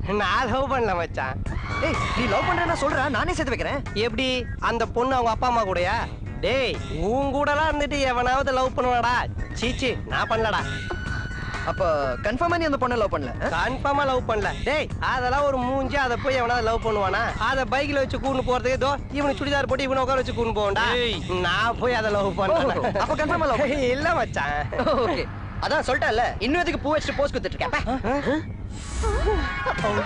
நான் லவ் பண்ணல மச்சான். ஏய் நீ லவ் பண்றேன்னா சொல்ற, நானே சேர்த்து வைக்கிறேன். எப்படி அந்த பொண்ணு அவங்க அப்பா அம்மா கூடயா? டேய் உன் கூடலாம் இருந்துட்டு எவனாவது லவ் பண்ணுவாடா? சீச்சி நான் பண்ணலடா. அப்ப கன்ஃபார்மா நீ அந்த பொண்ணை லவ் பண்ணல? கன்ஃபார்மா லவ் பண்ணல. டேய் அதெல்லாம் ஒரு மூஞ்சி, அதை போய் எவனாவது லவ் பண்ணுவானா? அதை பைக்ல வச்சு கூண்டு போறதுக்கு ஏதோ இவனுக்கு சுடிதார் போட்டு இவனை உட்கார வச்சு கூண்டு போவண்டா. நான் போய் அதை லவ் பண்ணேன். அப்ப கன்ஃபார்மா லவ் இல்ல மச்சான். ஓகே அதான் சொல்லிட்டல, இன்னும் எதுக்கு பூ வச்சுட்டு போஸ் குடுத்துட்டு இருக்கேன்.